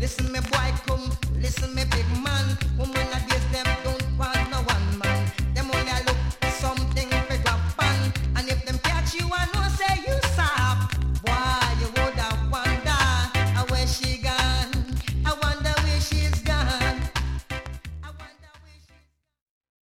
Listen me boy come, listen me big man. Woman a days them don't want no one